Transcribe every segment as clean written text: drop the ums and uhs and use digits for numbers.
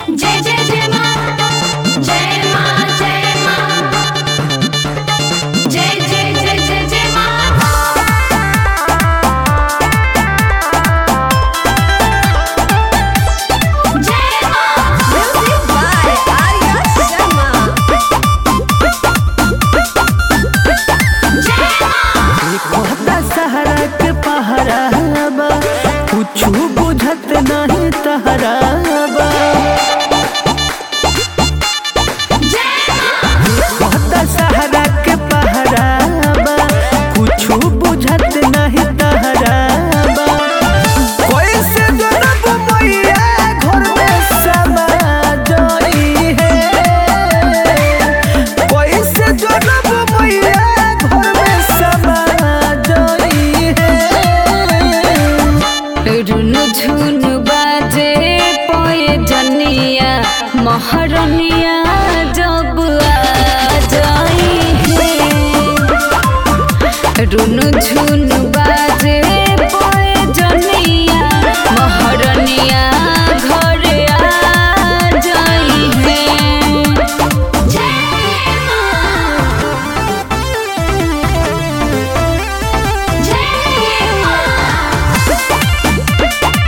जय जय जय मां जय मां जय मां जय जय जय जय जय मां जय मां। Music by Arya Sharma. जय मां दशहरा के पहरावा कुछु बुझत नहीं तहरावा दशहरा के पहरावा कुछु बुझत नहीं तहरावा कोई से जनब मैया घर में समा जोई है कोई से जनब मैया घर में समा जोई है रुनु झुनु बाजे पोए जनिया महरनिया जब आ जाई है रुनु झुनु बाजे पोए जनिया महरनिया घर आ जाई है। जय मां जय मां।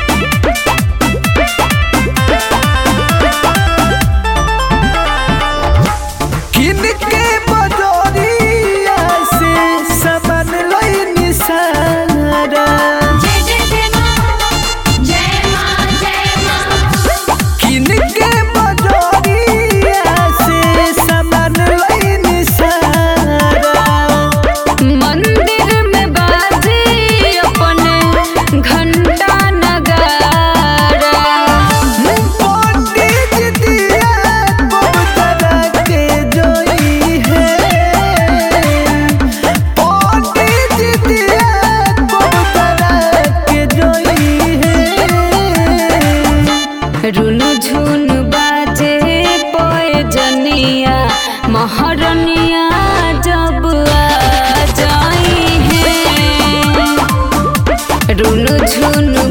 किनके बजरिया से सामान लईनी सारा जय जय जय मां जय मां जय मां। किनके बजरिया से सामान लईनी सारा मंदिर में बाजे अपने घंटा नगारा पंडित दिया कबूतरा के जोई है पंडित दिया कबूतरा के जोई है रुनु झुनु बाजे पोए जनिया महरनिया जब आ जाई है रुनु झुनु